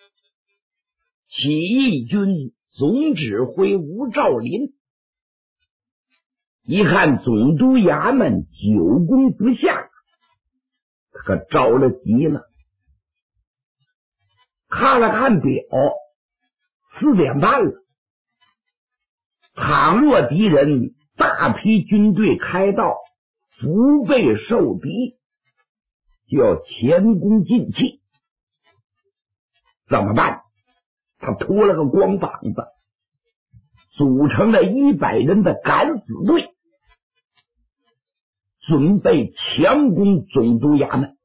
起义军总指挥吴兆麟一看总督衙门久攻不下，他可着了急了。看了看表，4点半了。倘若敌人大批军队开道，腹背受敌，就要前功尽弃，怎么办？他拖了个光膀子，组成了100人的敢死队，准备强攻总督衙门。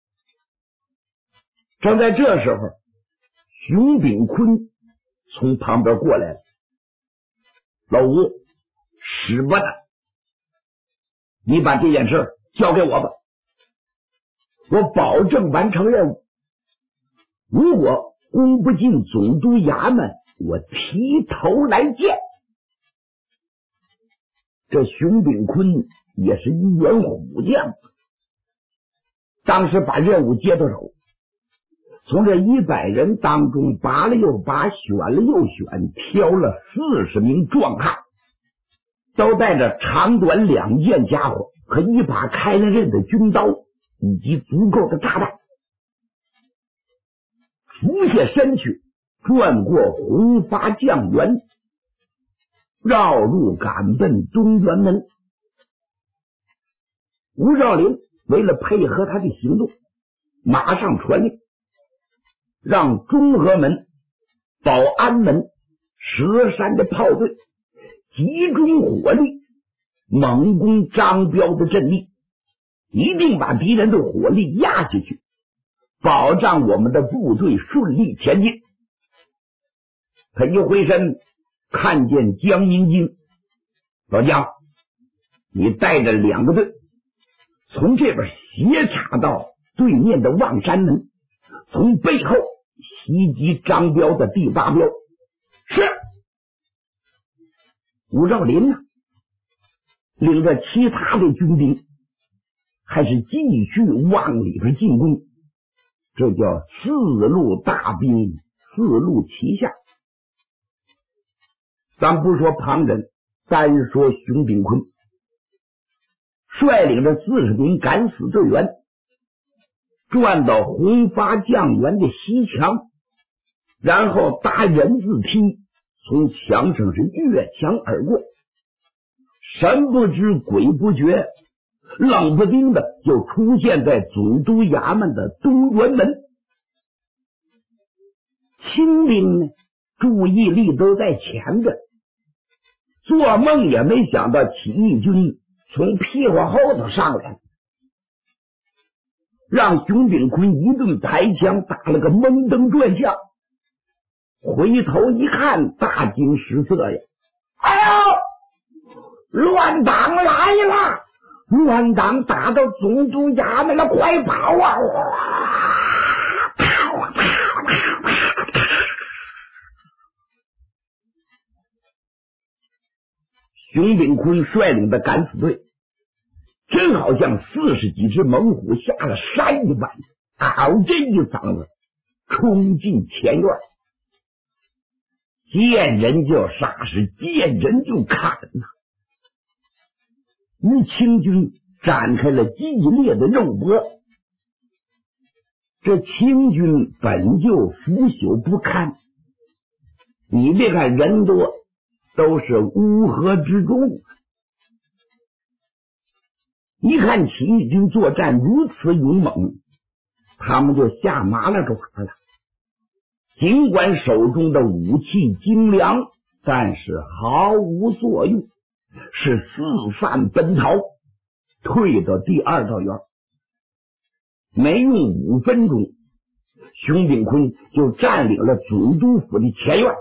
正在这时候，熊秉坤从旁边过来了。老吴，使不得，你把这件事交给我吧，我保证完成任务。如果攻不进总督衙门，我提头来见。这熊秉坤也是一员虎将，当时把任务接到手，从这100人当中拔了又拔，选了又选，挑了40名壮汉，都带着长短2件家伙和一把开了刃的军刀以及足够的炸弹，俯下身去，转过红发将园，绕路赶奔东园门。吴兆麟为了配合他的行动，马上传令，让中和门、保安门、佘山的炮队集中火力，猛攻张彪的阵地，一定把敌人的火力压下去，保障我们的部队顺利前进。他一回身，看见江明金，老江，你带着2个队，从这边斜插到对面的望山门，从背后袭击张彪的第8标。是。吴兆麟呢，领着其他的军兵，还是继续往里边进攻。这叫4路大兵，4路齐下。咱不说旁人，单说熊秉坤，率领着40名敢死队员，转到红发将园的西墙，然后搭人字梯，从墙上是越墙而过，神不知鬼不觉，冷不丁的就出现在总督衙门的东园门。清兵呢，注意力都在前边，做梦也没想到起义军从屁股后头上来，让熊秉坤一顿抬枪打了个蒙登转向。回头一看，大惊失色呀！哎呦，乱党来了！乱党打到总督衙门了，快跑啊！熊秉坤率领的敢死队，真好像40几只猛虎下了山一般，嗷这一嗓子冲进前院，见人就杀，是见人就砍呐！与清军展开了激烈的肉搏。这清军本就腐朽不堪，你别看人多，都是乌合之众。一看起义军作战如此勇猛，他们就下麻了爪了。尽管手中的武器精良，但是毫无作用，是四散奔逃，退到第2道院。没用5分钟，熊秉坤就占领了总督府的前院。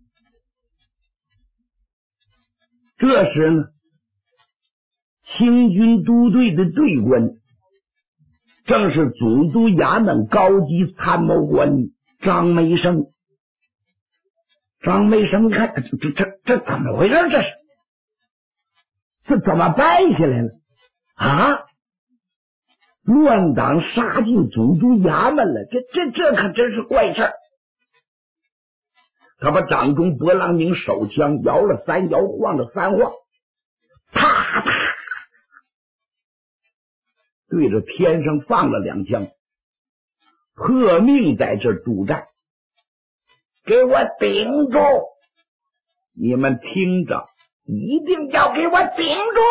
这时呢，清军都队的队官正是总督衙门高级参谋官张梅生。张梅生看这怎么回事？这怎么败下来了啊？乱党杀进总督衙门了，这可真是怪事儿。 他把掌中拨浪宁手枪摇了3摇，晃了3晃，啪啪对着天上放了2枪，破命在这督战。给我顶住！你们听着，一定要给我顶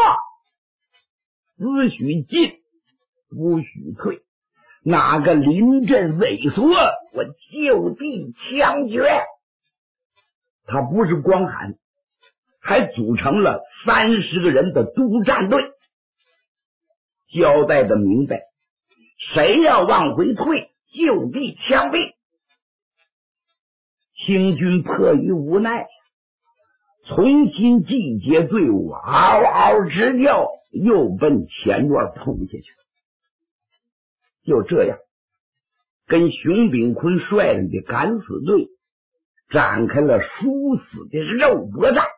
住！只许进，不许退。哪个临阵畏缩，我就地枪决。他不是光喊，还组成了30个人的督战队，交代的明白，谁要往回退，就地枪毙。清军迫于无奈，重新集结队伍，嗷嗷直叫，又奔前院扑下去。就这样，跟熊秉坤率领的敢死队展开了殊死的肉搏战。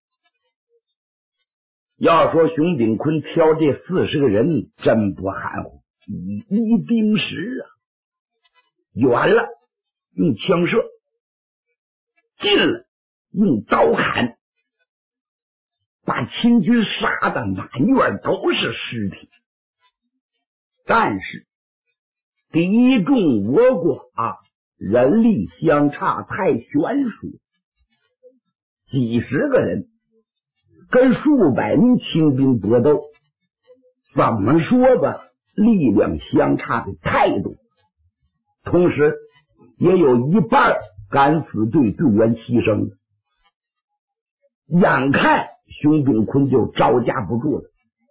要说熊秉坤挑这40个人真不含糊，以一敌10啊！远了用枪射，近了用刀砍，把清军杀的满院都是尸体。但是敌众我寡，人力相差太悬殊，几十个人跟数百名清兵搏斗，怎么说吧，力量相差的太多。同时也有一半敢死队队员牺牲了。眼看熊秉坤就招架不住了。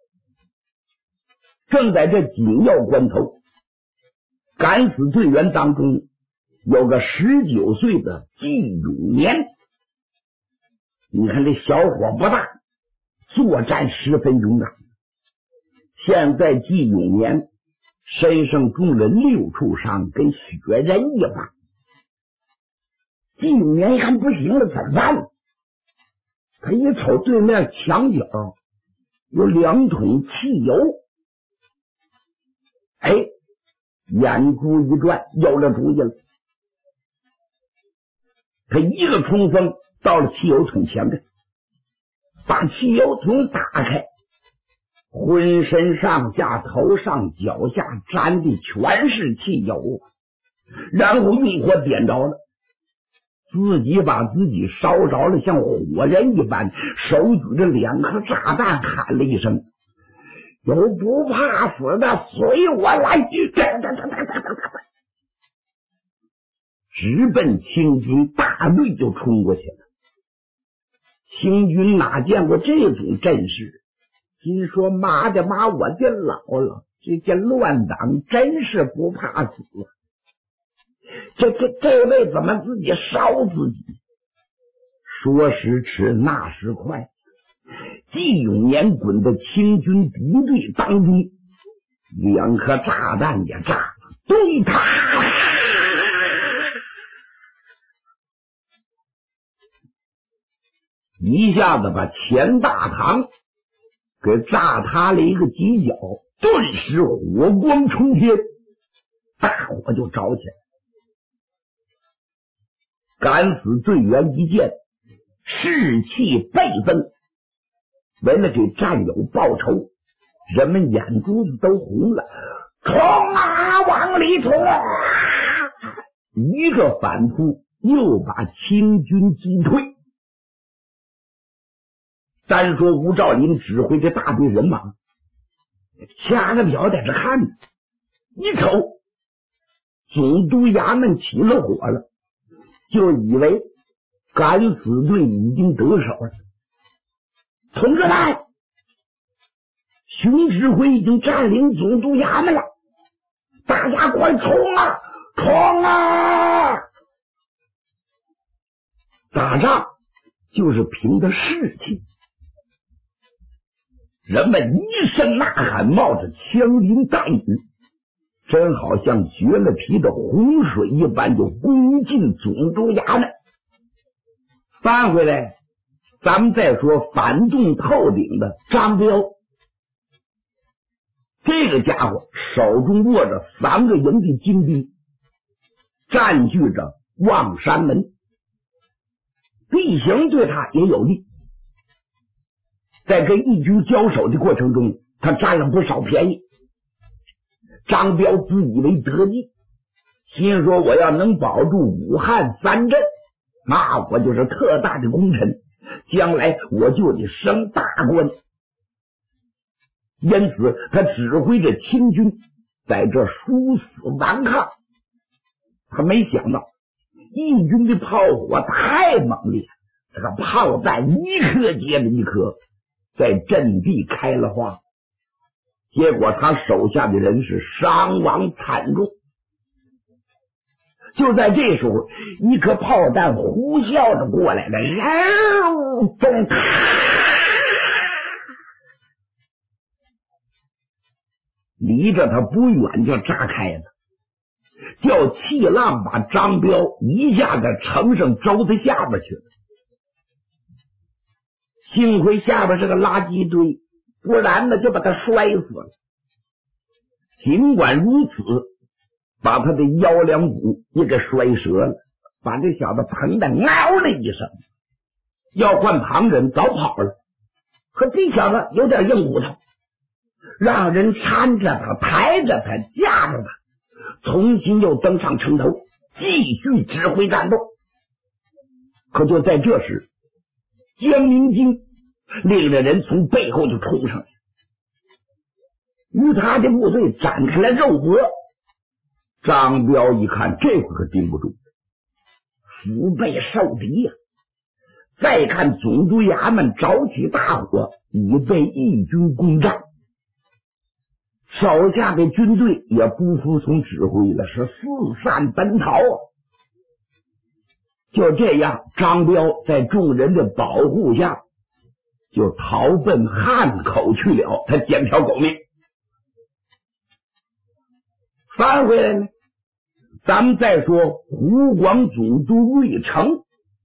正在这紧要关头，敢死队员当中有个19岁的季永年。你看这小伙不大，作战十分勇敢。现在季永年身上中了6处伤，跟雪人一般。季永年一看不行了，怎么办？他一瞅对面墙角有2桶汽油，眼珠一转，有了主意了。他一个冲锋到了汽油桶前面，把汽油桶打开，浑身上下头上脚下沾的全是汽油，然后用火点着了，自己把自己烧着了，像火人一般，手举着2颗炸弹，喊了一声：有不怕死的随我来！直奔清军大队就冲过去了。清军哪见过这种阵势，心说妈的妈，我的姥姥，这些乱党真是不怕死，这位怎么自己烧自己？说时迟那时快，季永年滚到清军敌对当中，2颗炸弹也炸了，对他一下子把前大堂给炸塌了一个犄角，顿时火光冲天，大火就着起来。敢死队员一见，士气倍增，为了给战友报仇，人们眼珠子都红了，冲啊，往里冲啊！一个反扑又把清军击退。单说吴兆麟指挥这大队人马，掐着表在这看着，一瞅总督衙门起了火了，就以为敢死队已经得手了。同志们，熊指挥已经占领总督衙门了，大家快冲啊，冲啊！打仗就是凭着士气，人们一声呐喊，冒着枪林弹雨，真好像绝了皮的洪水一般，就攻进总督衙门。翻回来，咱们再说反动透顶的张彪，这个家伙手中握着3个营的精兵，占据着望山门。 地形对他也有利。在跟义军交手的过程中，他占了不少便宜。张彪自以为得计，心说我要能保住武汉三镇，那我就是特大的功臣，将来我就得升大官。因此他指挥着清军在这殊死顽抗。他没想到义军的炮火太猛烈，这个炮弹一颗接着一颗在阵地开了花，结果他手下的人是伤亡惨重。就在这时候，一颗炮弹呼啸着过来了，离着他不远就炸开了，叫气浪把张彪一下子乘上舟子下边去了。幸亏下边是个垃圾堆，不然呢就把他摔死了。尽管如此，把他的腰梁骨也给摔折了，把这小子疼得嗷了一声。要换旁人早跑了，可这小子有点硬骨头，让人搀着他，抬着他，架着他，重新又登上城头，继续指挥战斗。可就在这时，江明金领着人从背后就冲上来，与他的部队展开了肉搏。张彪一看，这会可顶不住，腹背受敌呀！再看总督衙门着起大火，已被义军攻占，手下的军队也不服从指挥了，是四散奔逃啊！就这样，张彪在众人的保护下就逃奔汉口去了，他捡条狗命。翻回来呢，咱们再说湖广总督瑞成。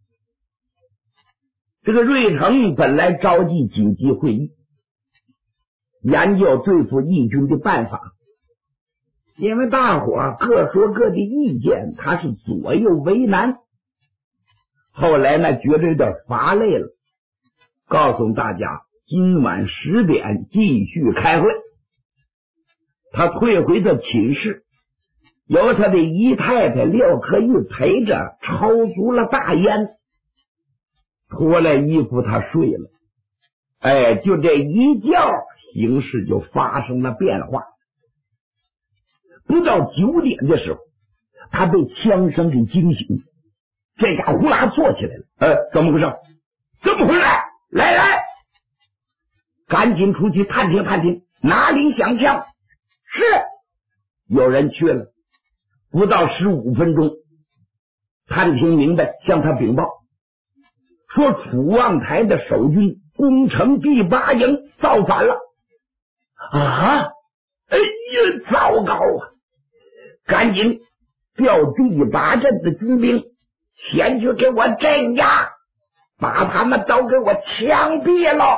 这个瑞成本来召集紧急会议，研究对付义军的办法，因为大伙各说各的意见，他是左右为难。后来呢，觉得有点乏累了，告诉大家今晚10点继续开会。他退回到寝室，由他的姨太太廖可玉陪着，抽足了大烟，脱了衣服他睡了。就这一觉，形势就发生了变化。不到9点的时候，他被枪声给惊醒，这家伙呼啦坐起来了。怎么回事？怎么回事？来，赶紧出去探听探听，哪里响枪？是，有人去了。不到15分钟，探听明白，向他禀报说楚望台的守军攻城第8营造反了。啊！糟糕啊！赶紧调第8镇的军兵前去给我镇压，把他们都给我枪毙了。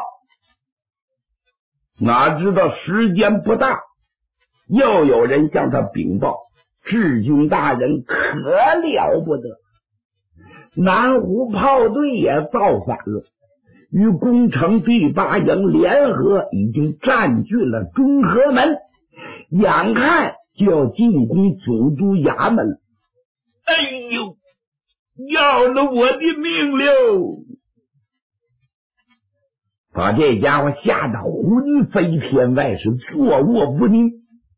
哪知道时间不大，又有人向他禀报，治军大人可了不得，南湖炮队也造反了，与攻城第8营联合，已经占据了中和门，眼看就要进攻总督衙门了。要了我的命了！把这家伙吓得魂飞天外，是坐卧不宁。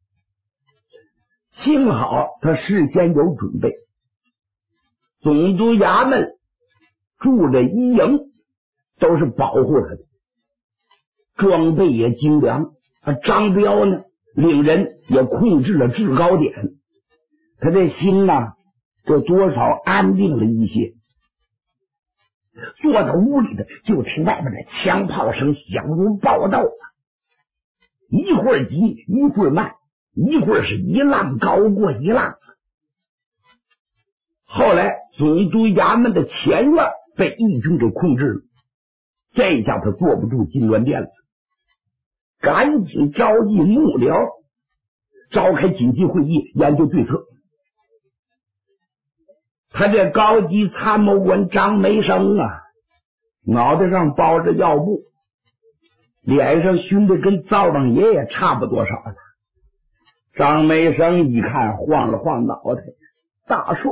幸好他事先有准备，总督衙门住着1营，都是保护他的，装备也精良。张彪呢，领人也控制了制高点，他这心就多少安定了一些。坐到屋里的，就听外面的枪炮声响如暴斗，一会儿急一会儿慢，一会儿是一浪高过一浪。后来总督衙门的前院被义军给控制了，这下他坐不住金銮殿了，赶紧召集幕僚，召开紧急会议研究对策。 他这高级参谋官张梅生啊，脑袋上包着药布，脸上熏得跟灶王爷也差不多少了。张梅生一看，晃了晃脑袋：“大帅，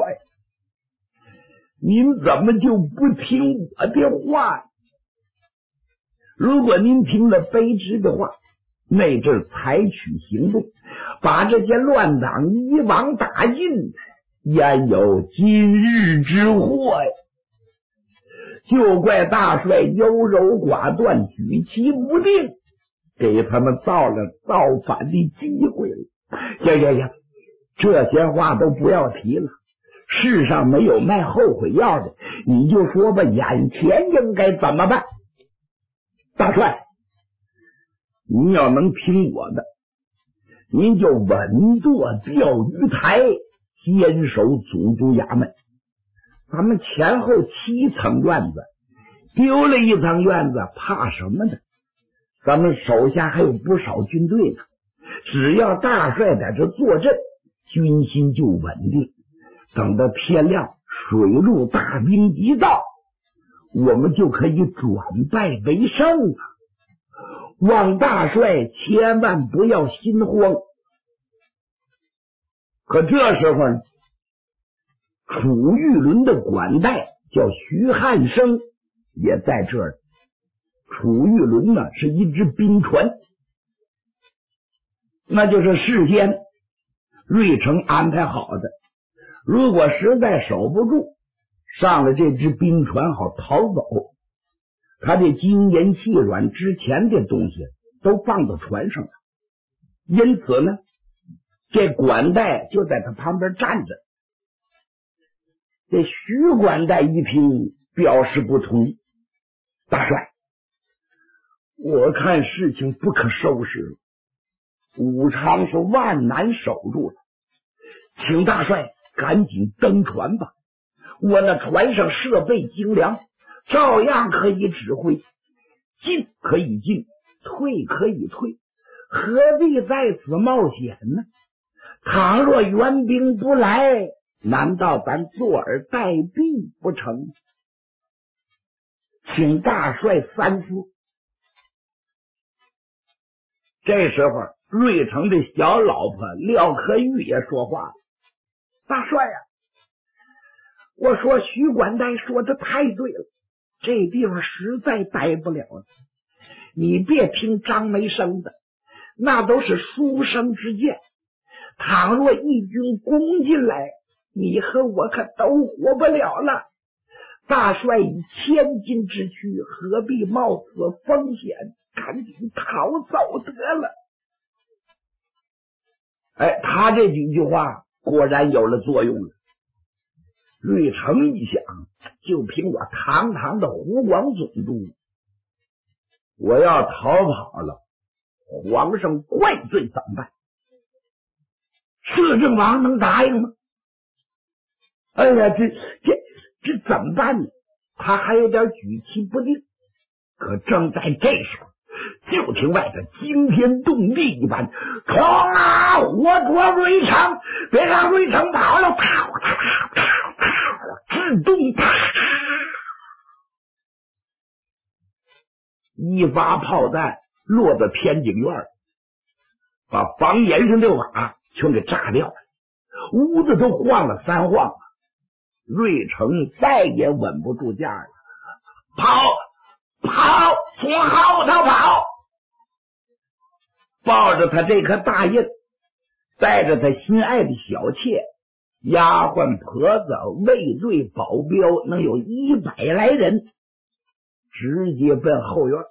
您怎么就不听我的话？如果您听了卑职的话，那阵采取行动，把这些乱党一网打尽，焉有今日之祸呀？就怪大帅优柔寡断，举棋不定，给他们造了造反的机会了。呀，这些话都不要提了，世上没有卖后悔药的，你就说吧，眼前应该怎么办？大帅，您要能听我的，您就稳坐钓鱼台，坚守总督衙门。咱们前后7层院子，丢了1层院子，怕什么呢？咱们手下还有不少军队呢，只要大帅在这坐镇，军心就稳定。等到天亮，水陆大兵一到，我们就可以转败为胜啊！望大帅千万不要心慌。可这时候呢，楚玉伦的管带叫徐汉生也在这儿。楚玉伦呢是一只兵船，那就是事先瑞成安排好的，如果实在守不住，上了这只兵船好逃走。他这金银细软之前的东西都放到船上了，因此呢，这管带就在他旁边站着。这徐管带一听，表示不同意：“大帅，我看事情不可收拾了，武昌是万难守住了，请大帅赶紧登船吧。我那船上设备精良，照样可以指挥，进可以进，退可以退，何必在此冒险呢？倘若援兵不来，难道咱坐而待毙不成？请大帅三思。”这时候瑞成的小老婆廖可玉也说话了：“大帅呀，我说徐管带说的太对了，这地方实在待不了了。你别听张梅生的，那都是书生之见。倘若义军攻进来，你和我可都活不了了。大帅以千金之躯，何必冒此风险？赶紧逃走得了。”他这几句话果然有了作用了。瑞成一想，就凭我堂堂的湖广总督，我要逃跑了，皇上怪罪怎么办？摄政王能答应吗？哎呀，这怎么办呢？他还有点举棋不定。可正在这时候，就听外头惊天动地一般，冲啊！我捉瑞成，别让瑞成跑了！自动一发炮弹落到天井院，把房檐上的瓦全给炸掉了，屋子都晃了3晃了。瑞成再也稳不住架了，跑，从后头跑！抱着他这颗大印，带着他心爱的小妾、丫鬟婆子、卫队保镖，能有100来人，直接奔后院。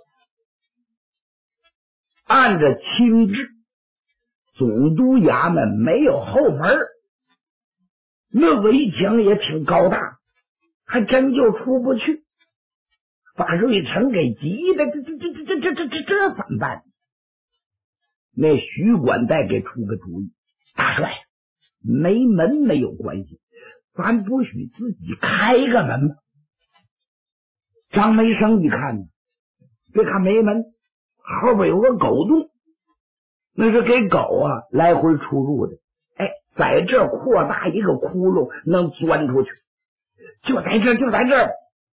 按着清制，总督衙门没有后门，那围墙也挺高大，还真就出不去，把瑞成给急的，这怎么办？那徐管带给出个主意：大帅，没门没有关系，咱不许自己开个门吗？张梅生一看呢，别看没门，后边有个狗洞，那是给狗来回出入的。在这扩大一个窟窿，能钻出去。 就在这，就在这。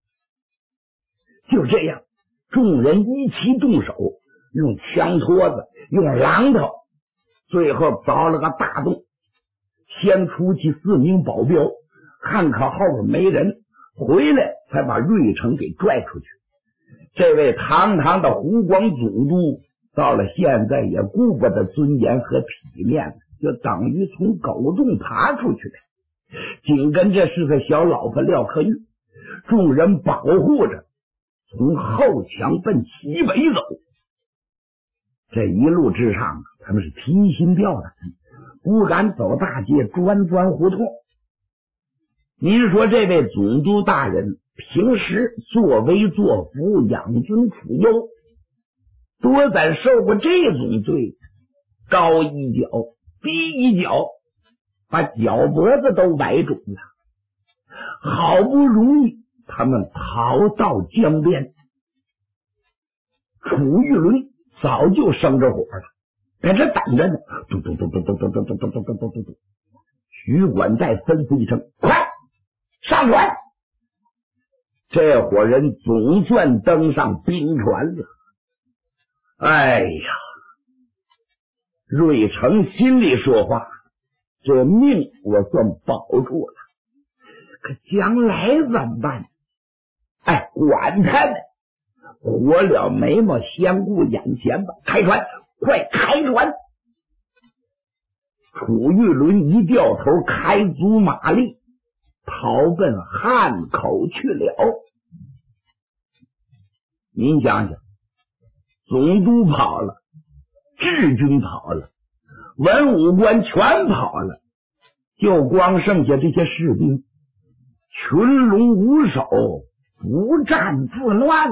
就这样，众人一齐动手，用枪托子，用榔头，最后凿了个大洞，先出去4名保镖，看看后边没人，回来才把瑞成给拽出去。这位堂堂的湖广总督到了现在也顾不得尊严和体面，就等于从狗洞爬出去的。紧跟着是个小老婆廖克玉，众人保护着，从后墙奔西北走。这一路之上，他们是提心吊胆，不敢走大街，钻胡同。您说这位总督大人平时作威作福，养尊处优，多咱受过这种罪，高一脚低一脚，把脚脖子都崴肿了。好不容易他们逃到江边，楚玉伦早就生着火了，在这等着呢。嘟嘟嘟嘟嘟嘟嘟嘟嘟嘟嘟嘟。徐管带吩咐一声：“快上船！”这伙人总算登上冰船了。哎呀，瑞成心里说话，这命我算保住了，可将来怎么办？哎，管他呢，活了眉毛先顾眼前吧。开船，快开船！楚玉伦一掉头，开足马力，逃奔汉口去了。您想想，总督跑了，治军跑了，文武官全跑了，就光剩下这些士兵，群龙无首，不战自乱。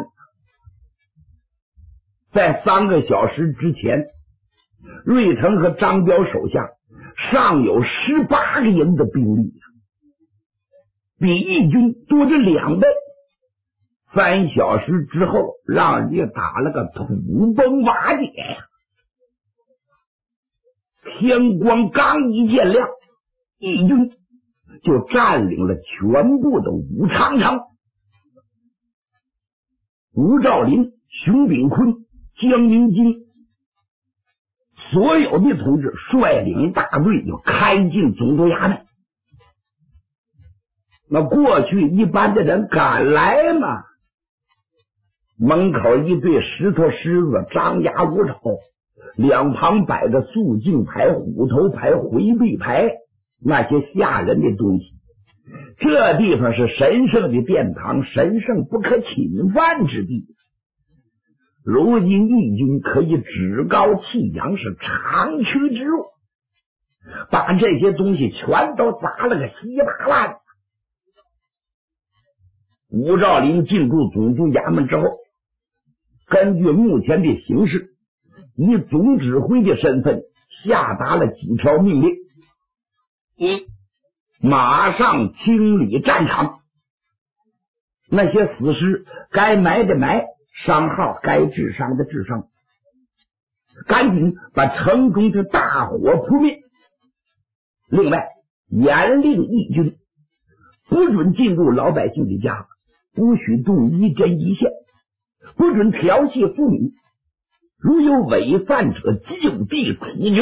在3个小时之前，瑞成和张彪手下尚有18个人的兵力，比义军多着2倍。3小时之后，让人家打了个土崩瓦解呀！天光刚一见亮，义军就占领了全部的武昌城。吴兆麟、熊秉坤、江明金所有的同志率领大队就开进总督衙门。那过去一般的人敢来吗？门口一对石头狮子张牙舞爪，两旁摆着肃静牌、虎头牌、回避牌，那些吓人的东西。这地方是神圣的殿堂，神圣不可侵犯之地。如今义军可以趾高气扬，是长驱直入，把这些东西全都砸了个稀巴烂。吴兆麟进入总督衙门之后，根据目前的形势，以总指挥的身份下达了几条命令：一、马上清理战场，那些死尸该埋的埋，伤号该治伤的治伤，赶紧把城中的大火扑灭。另外，严令义军不准进入老百姓的家，不许动一针一线，不准调戏妇女，如有违犯者就地处决。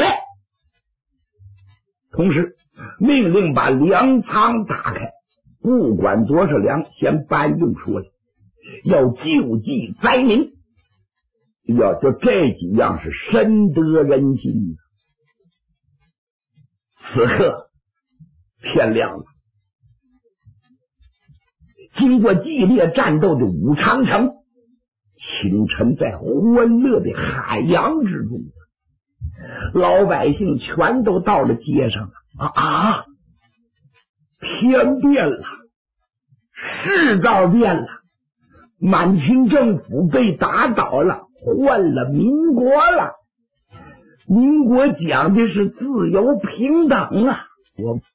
同时命令把粮仓打开，不管多少粮先搬运出来，要救济灾民。要就这几样是深得人心。此刻天亮了，经过激烈战斗的武昌城清晨在欢乐的海洋之中，老百姓全都到了街上了。天变了，世道变了，满清政府被打倒了，换了民国了。民国讲的是自由平等啊，我